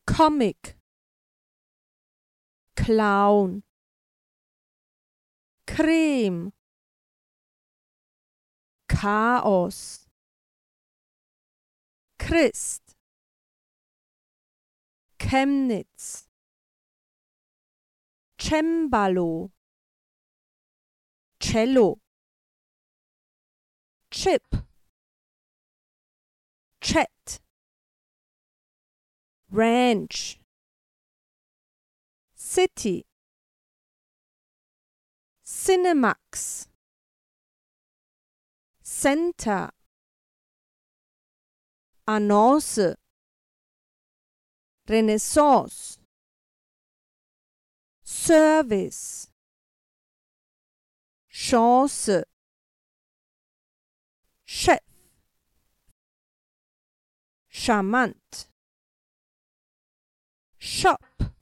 Comic, Clown, Creme, Chaos, Christ, Chemnitz, Cembalo, Cello, Chip, Chat, Ranch, City, Cinemax, Center, Annonce, Renaissance, Service, Chance, Chef, Charmant, Shop,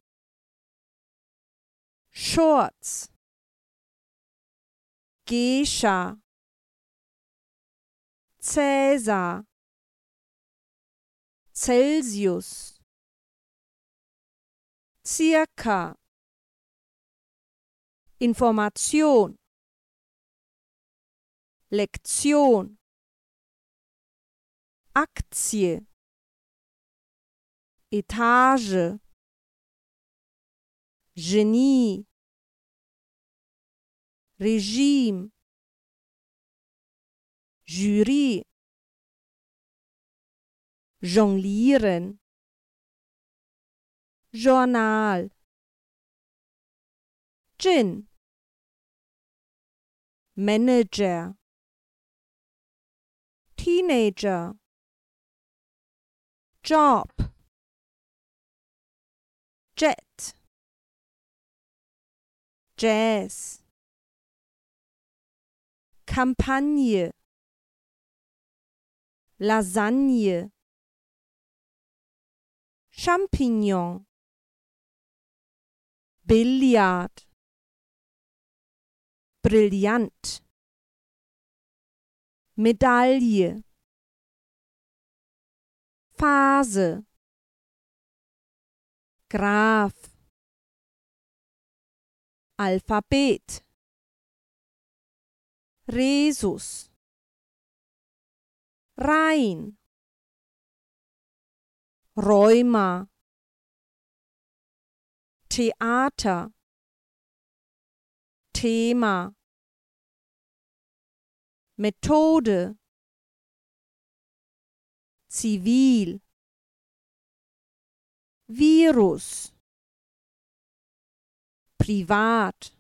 Shorts, Geisha, Cäsar, Celsius, circa, Information, Lektion, Aktie, Etage, Genie, Regime, Jury, Jonglieren, Journal, Gin, Manager, Teenager, Job, Jet, Jazz, Kampagne, Lasagne, Champignon, Billard, Brillant, Medaille, Phase, Graph, Alphabet, Rhesus, Rhein, Rheuma, Theater, Thema, Methode, Zivil, Virus, Privat,